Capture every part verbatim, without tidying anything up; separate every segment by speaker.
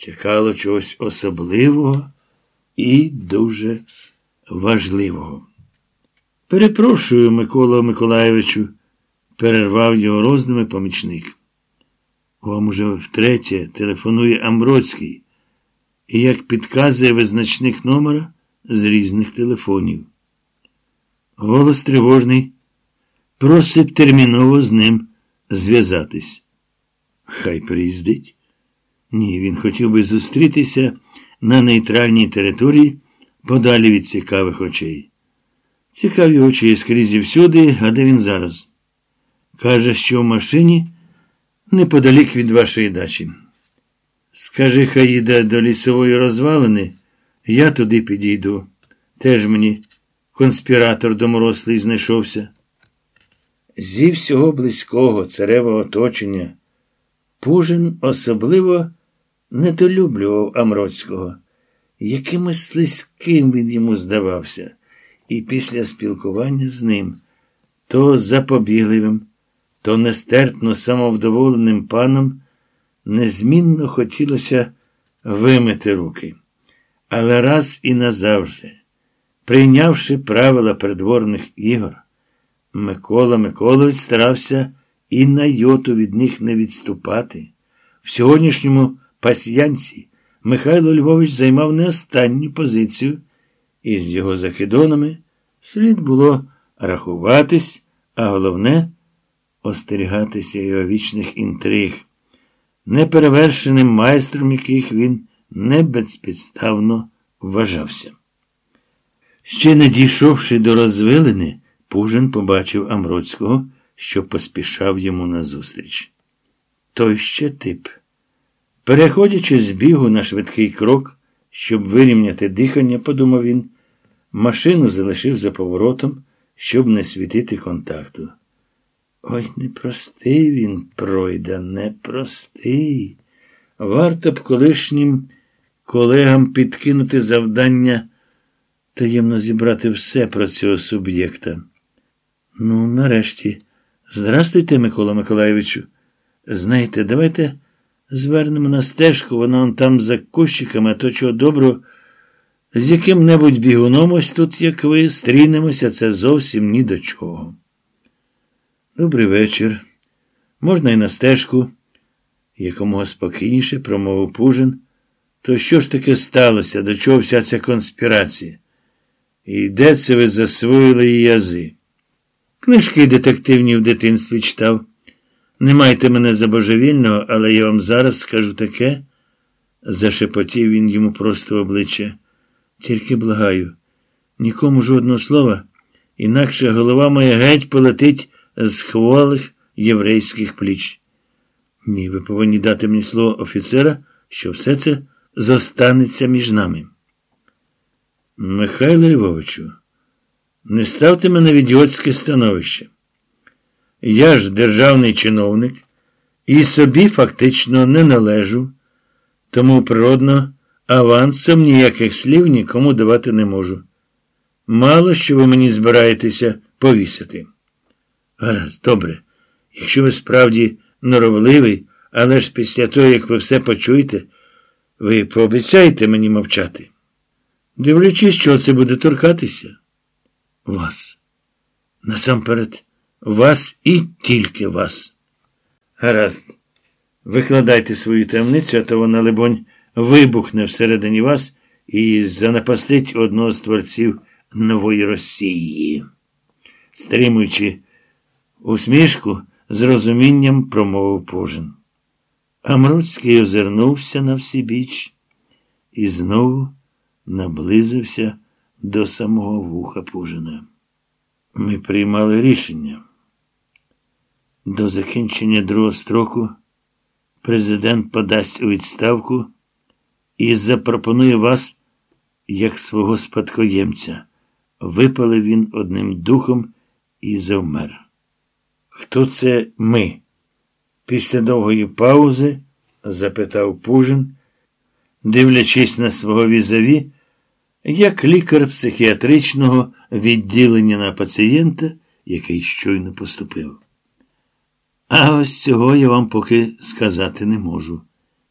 Speaker 1: чекало чогось особливого і дуже важливого. «Перепрошую, Миколо Миколайовичу», – перервав його роздуми помічник. «Вам уже втретє телефонує Амброцький, і як підказує визначник номера з різних телефонів. Голос тривожний, просить терміново з ним зв'язатись». «Хай приїздить». «Ні, він хотів би зустрітися на нейтральній території, подалі від цікавих очей». «Цікаві очі є скрізь і всюди, а де він зараз?» «Каже, що в машині неподалік від вашої дачі». «Скажи, хай їде до лісової розвалини, я туди підійду. Теж мені конспіратор доморослий знайшовся». Зі всього близького царевого оточення Пужин особливо недолюблював Амроцького. Якимось слизьким він йому здавався. І після спілкування з ним, то запобігливим, то нестерпно самовдоволеним паном, незмінно хотілося вимити руки. Але раз і назавжди, прийнявши правила придворних ігор, Микола Миколайович старався і на йоту від них не відступати. В сьогоднішньому пасьянсі Михайло Львович займав не останню позицію, і з його закидонами слід було рахуватись, а головне – остерігатися його вічних інтриг, неперевершеним майстром яких він не безпідставно вважався. Ще не дійшовши до розвилини, Пужин побачив Амроцького, що поспішав йому назустріч. Той ще тип. Переходячи з бігу на швидкий крок, щоб вирівняти дихання, подумав він, машину залишив за поворотом, щоб не світити контакту. Ой, непростий він, пройда, непростий. Варто б колишнім колегам підкинути завдання таємно зібрати все про цього суб'єкта. Ну, нарешті. Здрастуйте, Микола Миколайовичу. Знаєте, давайте звернемо на стежку, вона он там за кущиками, а то чого доброго. З яким-небудь бігуном ось тут, як ви, стрінемося, це зовсім ні до чого. Добрий вечір. Можна і на стежку. Якомога спокійніше промовив Пужин. То що ж таке сталося, до чого вся ця конспірація? І де це ви засвоїли її ази? Книжки детективні в дитинстві читав. Не майте мене за божевільного, але я вам зараз скажу таке, зашепотів він йому просто в обличчя. Тільки благаю, нікому жодного слова, інакше голова моя геть полетить з хвалих єврейських пліч. Ні, ви повинні дати мені слово офіцера, що все це зостанеться між нами. Михайло Львовичу, не ставте мене в ідіотське становище. Я ж державний чиновник і собі фактично не належу, тому природно авансом ніяких слів нікому давати не можу. Мало що ви мені збираєтеся повісити. Гаразд, добре. Якщо ви справді норовливий, але ж після того, як ви все почуєте, ви пообіцяєте мені мовчати. Дивлячись, що це буде торкатися? Вас. Насамперед, вас і тільки вас. Гаразд. Викладайте свою таємницю, а то вона, либонь, вибухне всередині вас і занапастить одного з творців нової Росії. Стримуючи усмішку, з розумінням промовив Пужин. Амроцький озирнувся на всібіч і знову наблизився до самого вуха Пужина. Ми приймали рішення. До закінчення другого строку президент подасть у відставку і запропонує вас як свого спадкоємця. Випалив він одним духом і завмер. Хто це ми? Після довгої паузи запитав Пужин, дивлячись на свого візаві, як лікар психіатричного відділення на пацієнта, який щойно поступив. А ось цього я вам поки сказати не можу.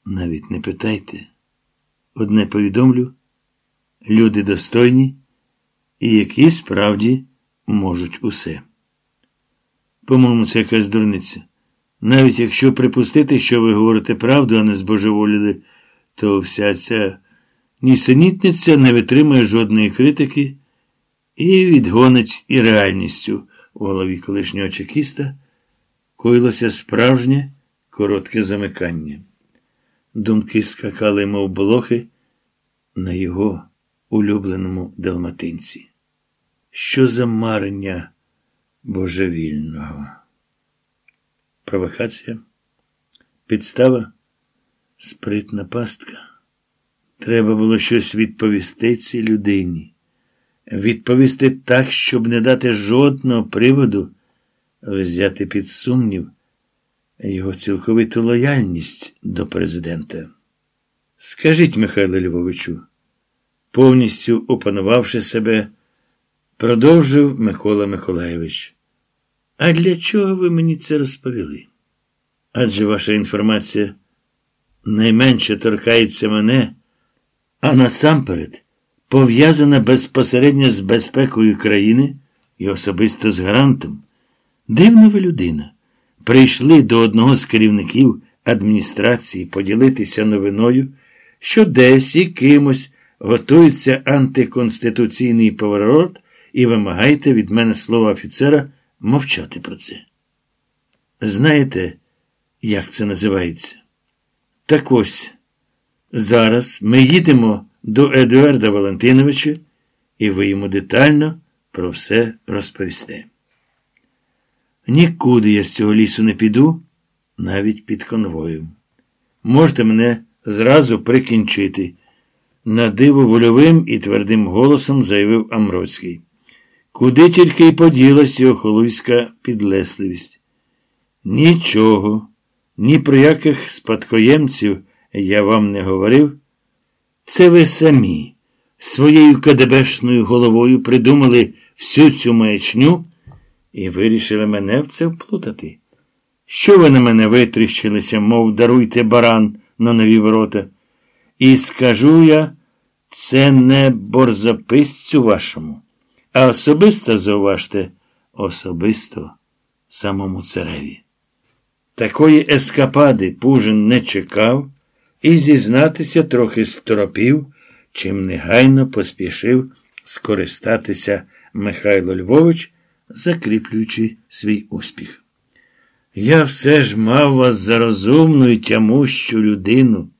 Speaker 1: Навіть не питайте. Одне повідомлю. Люди достойні і які справді можуть усе. По-моєму, це якась дурниця. Навіть якщо припустити, що ви говорите правду, а не збожеволіли, то вся ця нісенітниця не витримує жодної критики і відгонить і реальністю. У голові колишнього чекіста коїлося справжнє коротке замикання. Думки скакали, мов блохи, на його улюбленому далматинці. Що за марення божевільного? Провокація? Підстава? Спритна пастка? Треба було щось відповісти цій людині. Відповісти так, щоб не дати жодного приводу взяти під сумнів його цілковиту лояльність до президента. Скажіть, Михайло Львовичу, повністю опанувавши себе, продовжив Микола Миколайович. А для чого ви мені це розповіли? Адже ваша інформація найменше торкається мене, а насамперед пов'язана безпосередньо з безпекою країни і особисто з гарантом. Дивна ви людина. Прийшли до одного з керівників адміністрації поділитися новиною, що десь і кимось готується антиконституційний поворот, і вимагаєте від мене слова офіцера мовчати про це. Знаєте, як це називається? Так ось, зараз ми їдемо до Едуарда Валентиновича, і ви йому детально про все розповісте. Нікуди я з цього лісу не піду, навіть під конвоєм. Можете мене зразу прикінчити, на диво вольовим і твердим голосом заявив Амроцький. Куди тільки й поділась його холуйська підлесливість. Нічого, ні про яких спадкоємців я вам не говорив. Це ви самі своєю кадебешною головою придумали всю цю маячню і вирішили мене в це вплутати. Що ви на мене витріщилися, мов даруйте баран на нові ворота? І скажу я, це не борзописцю вашому, а особисто, зауважте, особисто самому цареві. Такої ескапади Пужин не чекав і, зізнатися, трохи сторопів, чим негайно поспішив скористатися Михайло Львович, закріплюючи свій успіх. Я все ж мав вас за розумну і тямущу людину,